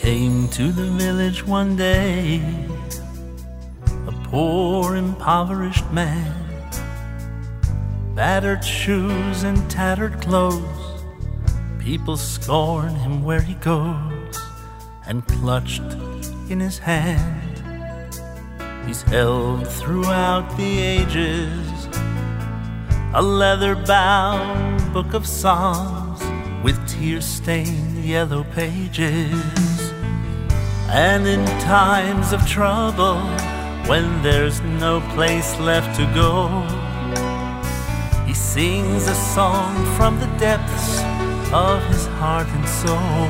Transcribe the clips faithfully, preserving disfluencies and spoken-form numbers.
Came to the village one day, a poor, impoverished man, battered shoes and tattered clothes. People scorn him where he goes, and clutched in his hand, he's held throughout the ages, a leather-bound book of psalms with tear-stained yellow pages. And in times of trouble, when there's no place left to go, he sings a song from the depths of his heart and soul,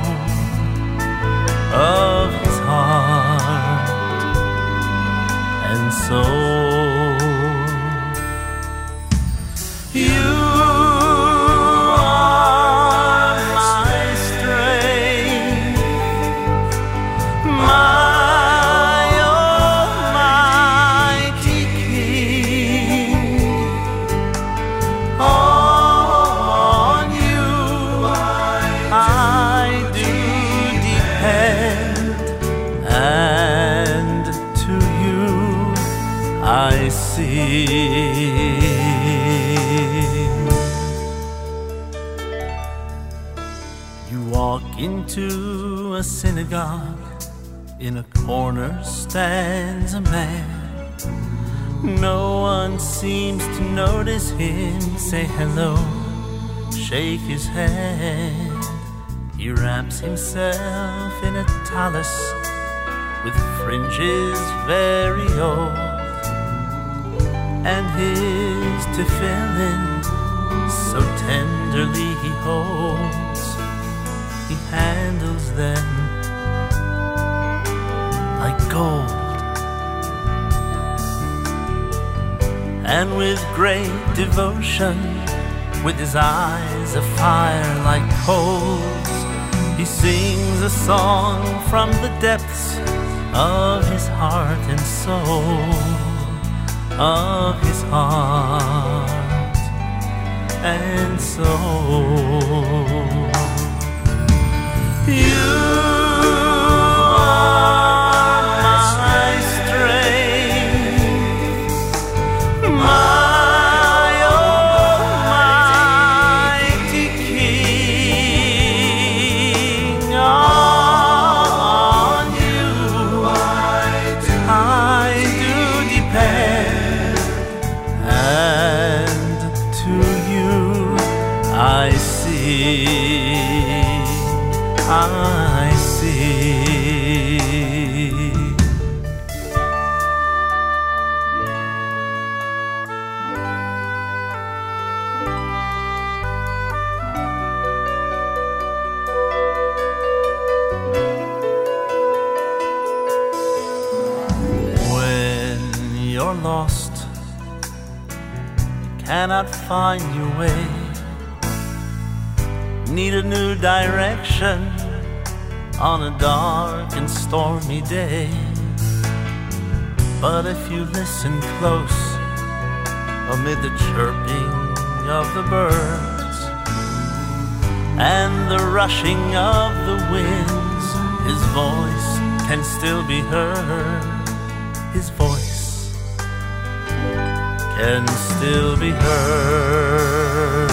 of his heart and soul. You I see. You walk into a synagogue, in a corner stands a man. No one seems to notice him. Say hello, shake his hand. He wraps himself in a tallis with fringes very old, and his tefillin so tenderly he holds. He handles them like gold, and with great devotion, with his eyes afire like coals, he sings a song from the depths of his heart and soul, of his heart and soul. You are my strength, my almighty King. On you I do depend, and to you I see, I see. When you're lost, cannot find your way, need a new direction on a dark and stormy day. But if you listen close, amid the chirping of the birds and the rushing of the winds, his voice can still be heard. His voice can still be heard.